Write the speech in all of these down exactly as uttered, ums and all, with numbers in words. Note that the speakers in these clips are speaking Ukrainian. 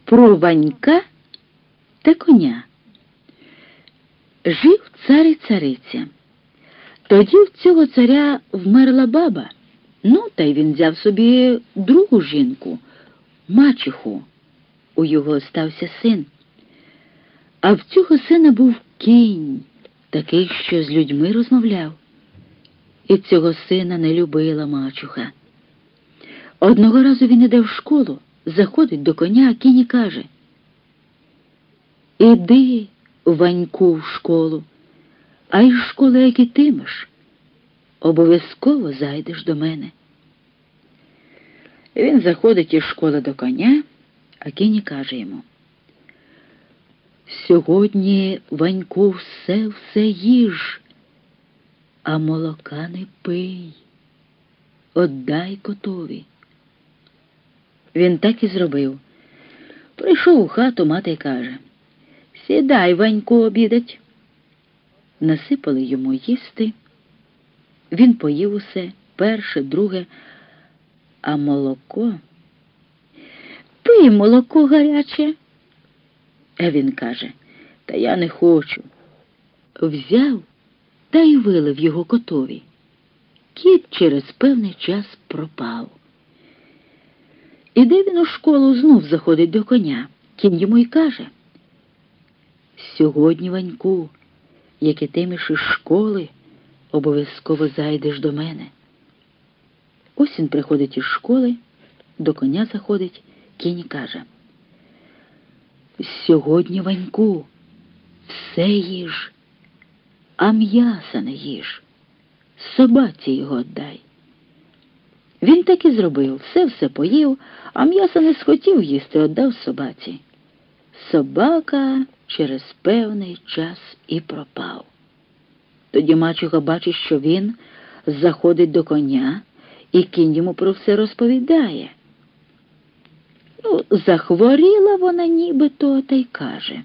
Про Ванька та коня. Жив цар і цариця. Тоді в цього царя вмерла баба. Ну, та й він взяв собі другу жінку, мачеху. У його стався син. А в цього сина був кінь, такий, що з людьми розмовляв. І цього сина не любила мачуха. Одного разу він іде в школу, заходить до коня, а кінь і каже: «Іди, Ваньку, в школу, а із школи, як ітимеш, обов'язково зайдеш до мене». Він заходить із школи до коня, а кінь і каже йому: «Сьогодні, Ваньку, все-все їж, а молока не пий, отдай котові». Він так і зробив. Прийшов у хату, мати й каже: «Сідай, Ваньку, обідать». Насипали йому їсти. Він поїв усе, перше, друге, а молоко... «Пий молоко гаряче». А він каже: «Та я не хочу». Взяв та й вилив його котові. Кіт через певний час пропав. Іде він у школу, знов заходить до коня. Кінь йому й каже: «Сьогодні, Ваньку, як ітимеш із школи, обов'язково зайдеш до мене». Ось він приходить із школи, до коня заходить, кінь каже: «Сьогодні, Ваньку, все їж, а м'яса не їж, собаці його віддай». Він так і зробив, все-все поїв, а м'яса не схотів їсти, віддав собаці. Собака через певний час і пропав. Тоді мачуха бачить, що він заходить до коня, і кінь йому про все розповідає. Ну, захворіла вона нібито, та й каже: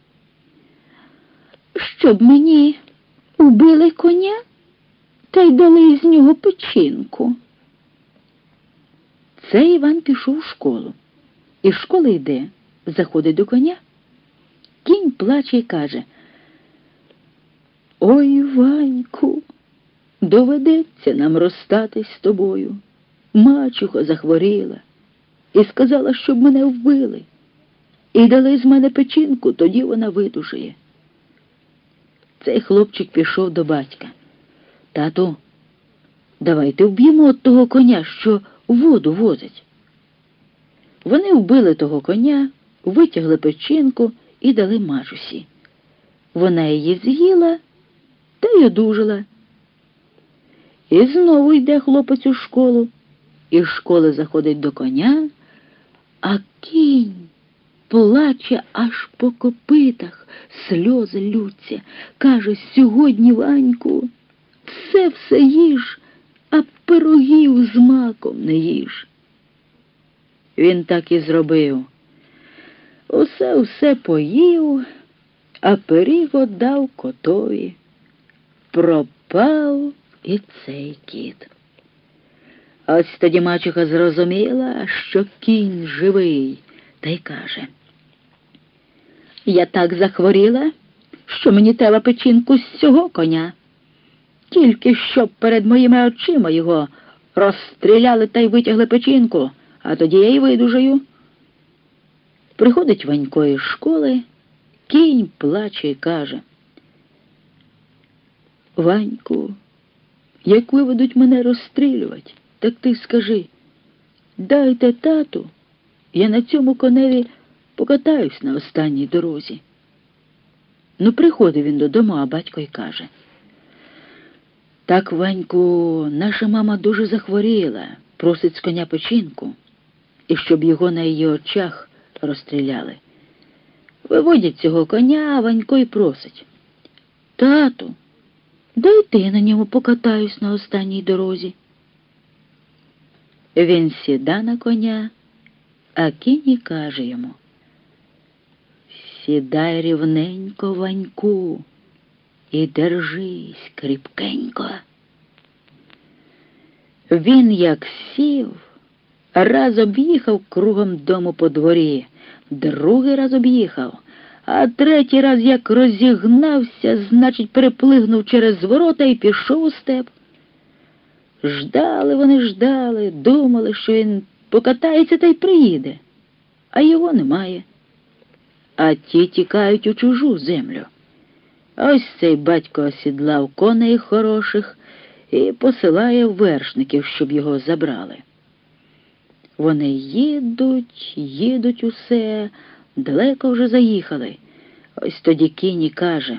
«Щоб мені убили коня, та й дали з нього печінку». Це Іван пішов у школу. Із школи йде, заходить до коня. Кінь плаче й каже: «Ой, Ваньку, доведеться нам розстатись з тобою. Мачуха захворіла і сказала, щоб мене вбили. І дали з мене печінку, тоді вона видужає». Цей хлопчик пішов до батька: «Тату, давайте вб'ємо от того коня, що воду возить». Вони вбили того коня, витягли печінку і дали мачусі. Вона її з'їла та й одужала. І знову йде хлопець у школу. Із школи заходить до коня, а кінь плаче аж по копитах, сльози ллються. Каже: «Сьогодні, Ваньку, все-все їж, а пирогів з маком не їж». Він так і зробив. Усе-усе поїв, а пиріг віддав котові. Пропав і цей кіт. Ось тоді мачуха зрозуміла, що кінь живий, та й каже: «Я так захворіла, що мені треба печінку з цього коня. Тільки щоб перед моїми очима його розстріляли та й витягли печінку, а тоді я й видужаю». Приходить Ванько із школи, кінь плаче і каже: «Ваньку, як виведуть мене розстрілювати, так ти скажи: дайте, тату, я на цьому коневі покатаюсь на останній дорозі». Ну, приходить він додому, а батько й каже: «Так, Ваньку, наша мама дуже захворіла, просить з коня печінку, і щоб його на її очах розстріляли. Виводять цього коня, а Ванько й просить: тату, дайте я на ньому покатаюсь на останній дорозі». Він сіда на коня, а кінь і каже йому: «Сідай рівненько, Ваньку, і держись кріпкенько». Він як сів, раз об'їхав кругом дому по дворі, другий раз об'їхав, а третій раз як розігнався, значить, переплигнув через ворота і пішов у степ. Ждали вони, ждали, думали, що він покатається та й приїде, а його немає. А ті тікають у чужу землю. Ось цей батько осідлав коней хороших і посилає вершників, щоб його забрали. Вони їдуть, їдуть усе, далеко вже заїхали. Ось тоді кінь і каже: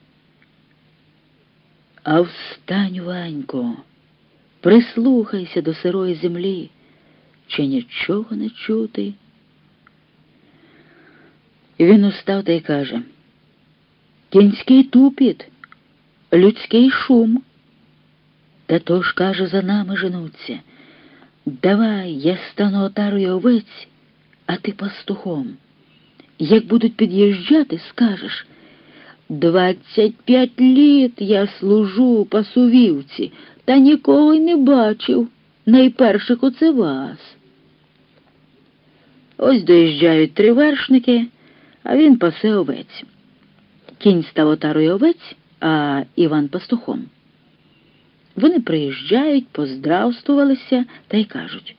«А встань, Ванько, прислухайся до сирої землі, чи нічого не чути?» І він устав та й каже: «Кінський тупіт, людський шум. Та то ж, каже, за нами женуться. Давай, я стану отарою овець, а ти пастухом. Як будуть під'їжджати, скажеш: двадцять п'ять літ я служу пасу вівці, та нікого й не бачив, найперших оце вас». Ось доїжджають три вершники, а він пасе овець. Кінь став отарою овець, а Іван пастухом. Вони приїжджають, поздравствувалися та й кажуть: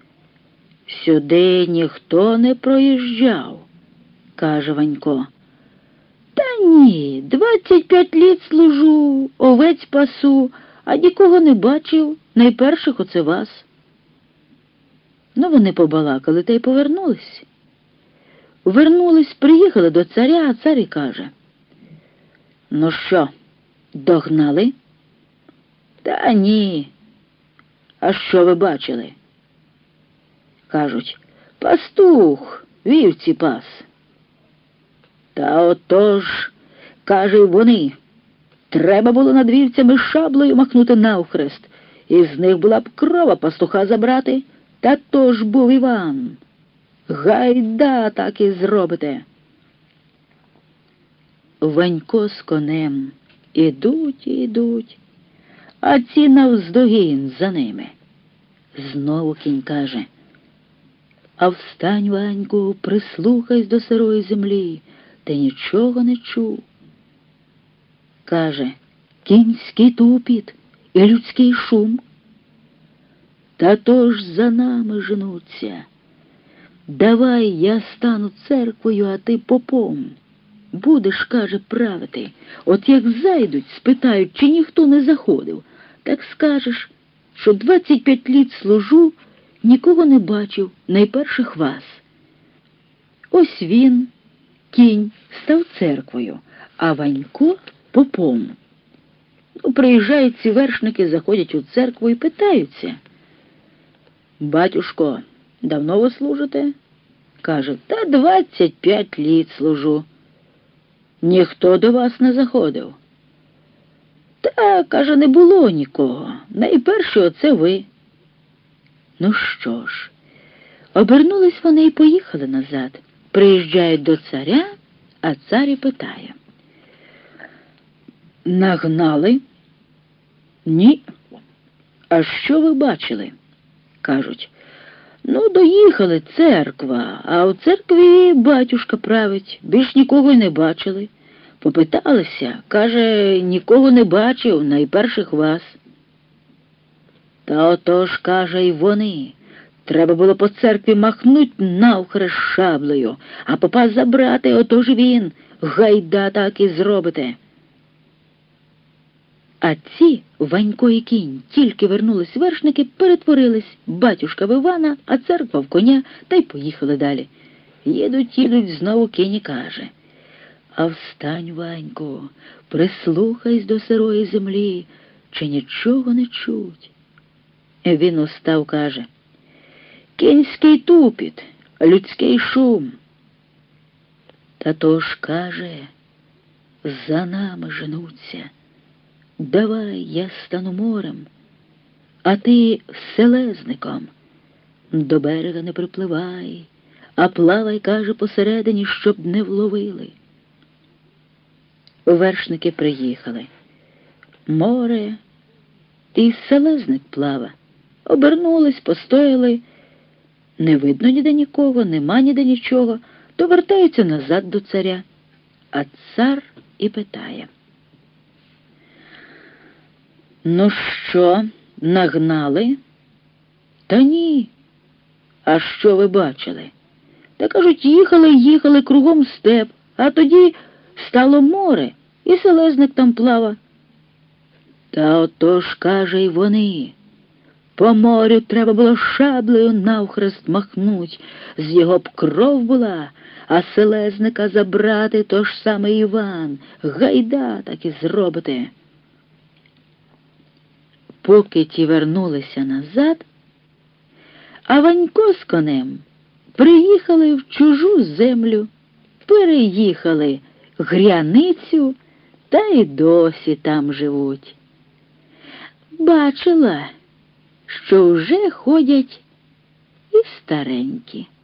«Сюди ніхто не проїжджав», — каже Ванько. «Та ні, двадцять п'ять літ служу, овець пасу, а нікого не бачив, найперших оце вас». Ну, вони побалакали та й повернулись. Вернулись, приїхали до царя, а цар і каже: «Ну що, догнали?» «Та ні. А що ви бачили?» Кажуть: «Пастух, вівці пас». «Та отож, — каже, й вони, — треба було над вівцями шаблею махнути навхрест, і з них була б крова пастуха забрати, та то ж був Іван. Гайда так і зробите». Ванько з конем ідуть і йдуть, а ці навздогін за ними. Знову кінь каже: «А встань, Ваньку, прислухайся до сирої землі, ти нічого не чув». Каже: «Кінський тупіт і людський шум. Та то ж за нами женуться. Давай, я стану церквою, а ти попом. Будеш, каже, правити. От як зайдуть, спитають, чи ніхто не заходив, так скажеш, що двадцять п'ять літ служу, нікого не бачив, найперших вас». Ось він, кінь, став церквою, а Ванько попом. Ну, приїжджають ці вершники, заходять у церкву і питаються: «Батюшко, давно ви служите?» Каже: «Та двадцять п'ять літ служу». «Ніхто до вас не заходив?» «Та, каже, не було нікого. Найперше оце ви». Ну що ж, обернулись вони і поїхали назад. Приїжджають до царя, а цар і питає: «Нагнали?» «Ні». «А що ви бачили?» Кажуть: «Ну, доїхали, церква, а у церкві батюшка править, більш нікого й не бачили. Попиталися, каже, нікого не бачив, найперших вас». «Та отож, каже, й вони. Треба було по церкві махнуть навхрест шаблею, а попа забрати, отож він. Гайда так і зробите». А ці, Ванько і кінь, тільки вернулись вершники, перетворились, батюшка в Івана, а церква в коня, та й поїхали далі. Їдуть, їдуть, знову кінь і каже: «А встань, Ванько, прислухайся до сирої землі, чи нічого не чуть?» Він устав, каже: «Кінський тупіт, людський шум». Та то ж, каже, за нами женуться. Давай, я стану морем, а ти селезником. До берега не припливай, а плавай, каже, посередині, щоб не вловили. Вершники приїхали. Море, і селезник плава. Обернулись, постояли. Не видно ніде нікого, нема ніде нічого. то вертаються назад до царя, а цар і питає: «Ну що, нагнали?» «Та ні. А що ви бачили?» Та, кажуть, їхали, їхали кругом степ, а тоді стало море, і селезник там плава. Та отож, каже, й вони. По морю треба було шаблею навхрест махнуть, з його б кров була, а селезника забрати то ж саме Іван. Гайда так і зробите. Поки ті вернулися назад, а Ванько з конем приїхали в чужу землю, переїхали гряницю та й досі там живуть. Бачила, що вже ходять і старенькі.